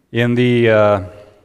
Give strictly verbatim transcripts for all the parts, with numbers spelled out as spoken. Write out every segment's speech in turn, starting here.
In the uh,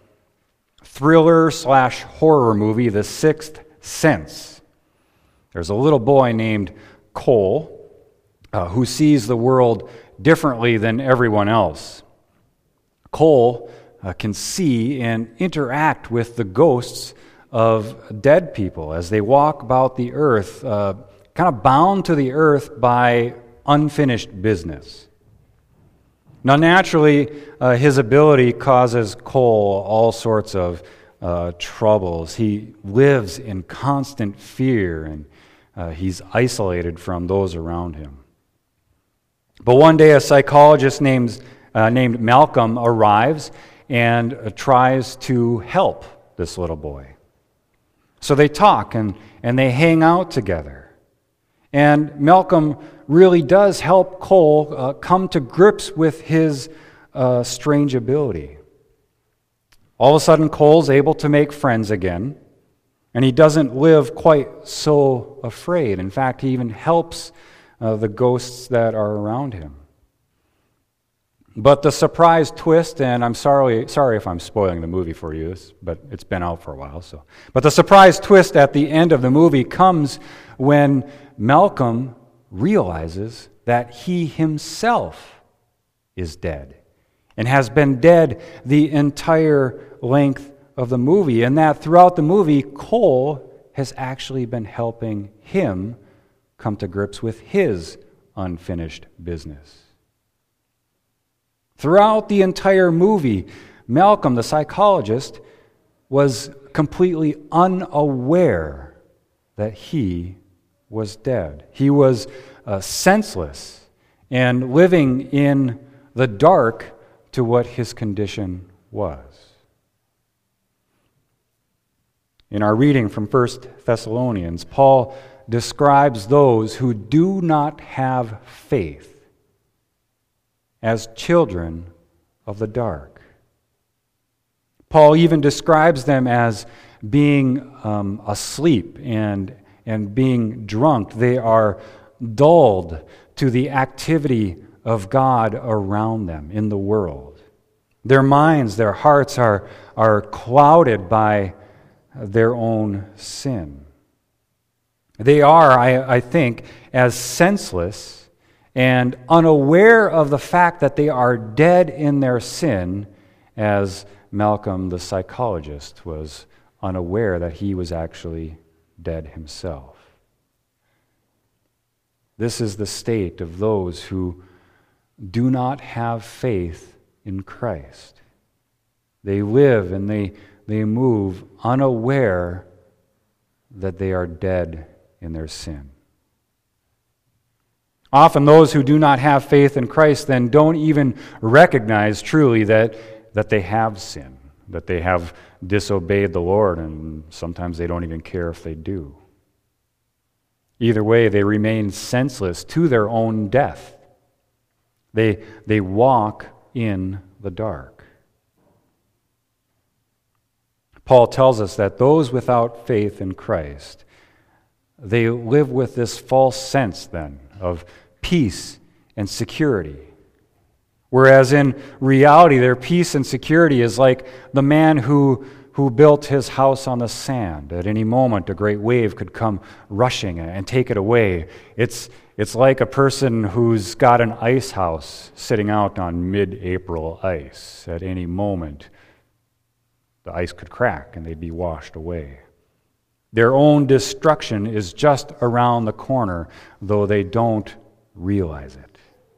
thriller slash horror movie, The Sixth Sense, there's a little boy named Cole uh, who sees the world differently than everyone else. Cole uh, can see and interact with the ghosts of dead people as they walk about the earth, uh, kind of bound to the earth by unfinished business. Now, naturally, uh, his ability causes Cole all sorts of uh, troubles. He lives in constant fear, and uh, he's isolated from those around him. But one day, a psychologist named, uh, named Malcolm arrives and uh, tries to help this little boy. So they talk and, and they hang out together. And Malcolm really does help Cole uh, come to grips with his uh, strange ability. All of a sudden, Cole's able to make friends again, and he doesn't live quite so afraid. In fact, he even helps uh, the ghosts that are around him. But the surprise twist, and I'm sorry sorry if I'm spoiling the movie for you, but it's been out for a while. So, But the surprise twist at the end of the movie comes when Malcolm realizes that he himself is dead and has been dead the entire length of the movie, and that throughout the movie, Cole has actually been helping him come to grips with his unfinished business. Throughout the entire movie, Malcolm, the psychologist, was completely unaware that he was dead. He was uh, senseless and living in the dark to what his condition was. In our reading from First Thessalonians, Paul describes those who do not have faith as children of the dark. Paul even describes them as being um, asleep and, and being drunk. They are dulled to the activity of God around them in the world. Their minds, their hearts are, are clouded by their own sin. They are, I, I think, as senseless and unaware of the fact that they are dead in their sin as Malcolm the psychologist was unaware that he was actually dead himself. This is the state of those who do not have faith in Christ. They live and they, they move unaware that they are dead in their sin. Often those who do not have faith in Christ then don't even recognize truly that, that they have sinned, that they have disobeyed the Lord, and sometimes they don't even care if they do. Either way, they remain senseless to their own death. They, they walk in the dark. Paul tells us that those without faith in Christ, they live with this false sense then of peace and security. Whereas in reality, their peace and security is like the man who, who built his house on the sand. At any moment, a great wave could come rushing and take it away. It's, it's like a person who's got an ice house sitting out on mid-April ice. At any moment, the ice could crack and they'd be washed away. Their own destruction is just around the corner, though they don't realize it.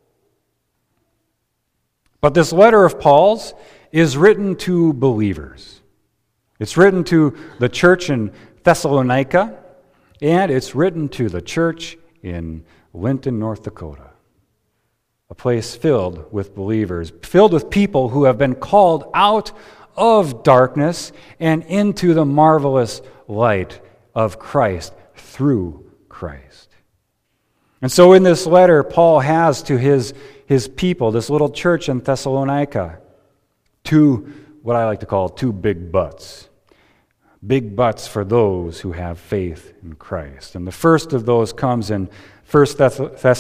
But this letter of Paul's is written to believers. It's written to the church in Thessalonica, and it's written to the church in Linton, North Dakota. A place filled with believers, filled with people who have been called out of darkness and into the marvelous light of Christ through Christ. And so in this letter, Paul has to his, his people, this little church in Thessalonica, two, what I like to call two big butts. Big butts for those who have faith in Christ. And the first of those comes in First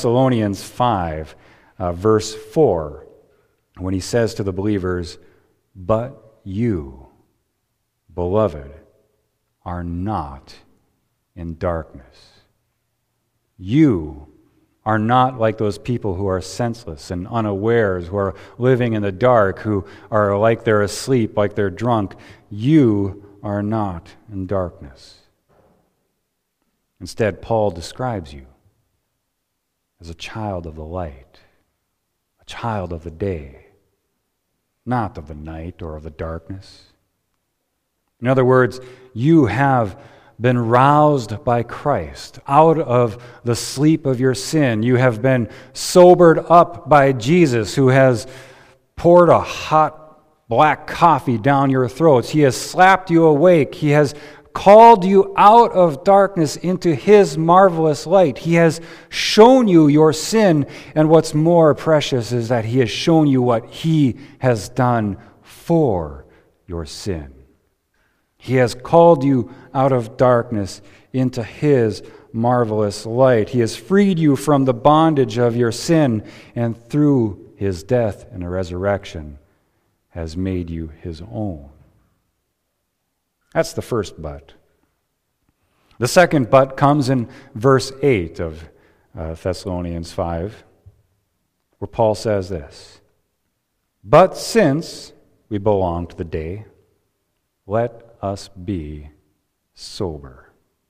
Thessalonians five, uh, verse four, when he says to the believers, But you, beloved, are not in darkness. You are not like those people who are senseless and unawares, who are living in the dark, who are like they're asleep, like they're drunk. You are not in darkness. Instead, Paul describes you as a child of the light, a child of the day, not of the night or of the darkness. In other words, you have been roused by Christ out of the sleep of your sin. You have been sobered up by Jesus, who has poured a hot black coffee down your throats. He has slapped you awake. He has called you out of darkness into His marvelous light. He has shown you your sin, and what's more precious is that He has shown you what He has done for your sin. He has called you out of darkness into His marvelous light. He has freed you from the bondage of your sin, and through His death and resurrection has made you His own. That's the first but. The second but comes in verse eight of uh, Thessalonians five, where Paul says this: "But since we belong to the day, let us be sober.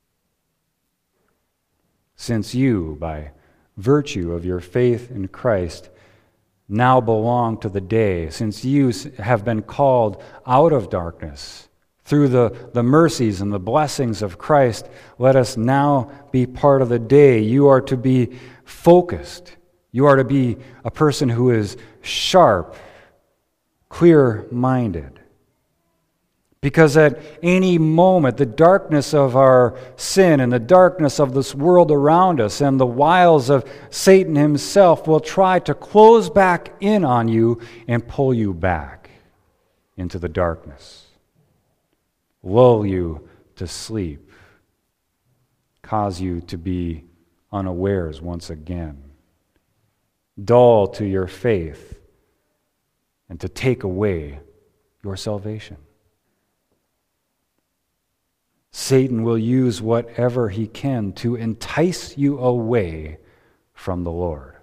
Since you, by virtue of your faith in Christ, now belong to the day, since you have been called out of darkness through the, the mercies and the blessings of Christ, let us now be part of the day. You are to be focused. You are to be a person who is sharp, clear-minded. Because at any moment, the darkness of our sin and the darkness of this world around us and the wiles of Satan himself will try to close back in on you and pull you back into the darkness, lull you to sleep, cause you to be unawares once again, dull to your faith, and to take away your salvation. Satan will use whatever he can to entice you away from the Lord.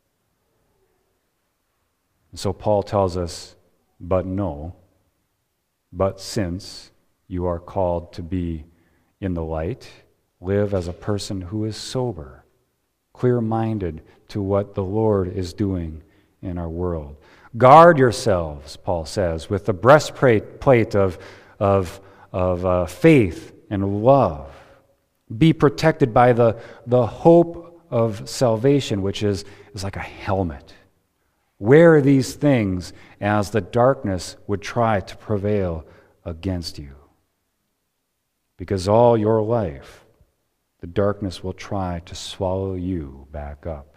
And so Paul tells us, but no, but since you are called to be in the light, live as a person who is sober, clear-minded to what the Lord is doing in our world. Guard yourselves, Paul says, with the breastplate plate of, of, of uh, faith and love. Be protected by the, the hope of salvation, which is, is like a helmet. Wear these things as the darkness would try to prevail against you. Because all your life, the darkness will try to swallow you back up.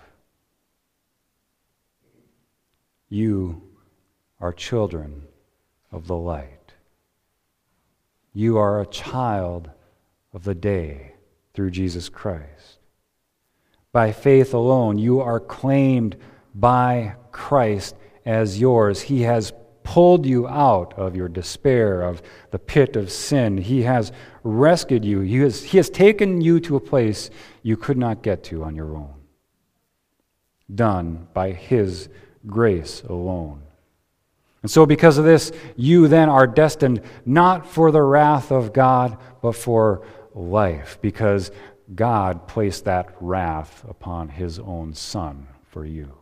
You are children of the light. You are a child of the day through Jesus Christ. By faith alone, you are claimed by Christ as yours. He has pulled you out of your despair, of the pit of sin. He has rescued you. He has, he has taken you to a place you could not get to on your own. Done by His grace alone. And so because of this, you then are destined not for the wrath of God, but for life, because God placed that wrath upon His own Son for you.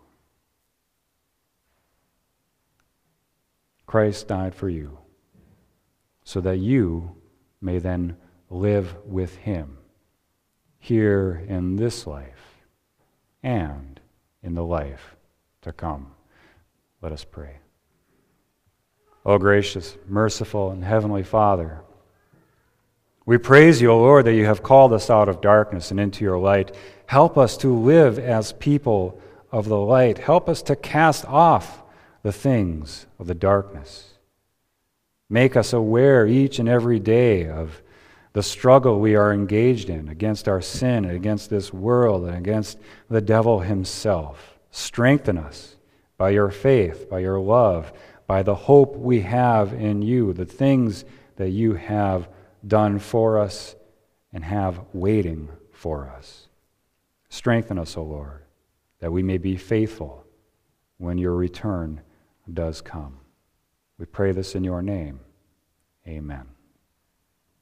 Christ died for you, so that you may then live with Him here in this life and in the life to come. Let us pray. O gracious, merciful, and heavenly Father, we praise you, O Lord, that you have called us out of darkness and into your light. Help us to live as people of the light. Help us to cast off the things of the darkness. Make us aware each and every day of the struggle we are engaged in against our sin, and against this world, and against the devil himself. Strengthen us by your faith, by your love, by the hope we have in you, the things that you have done for us and have waiting for us. Strengthen us, O Lord, that we may be faithful when your return does come. We pray this in your name. Amen.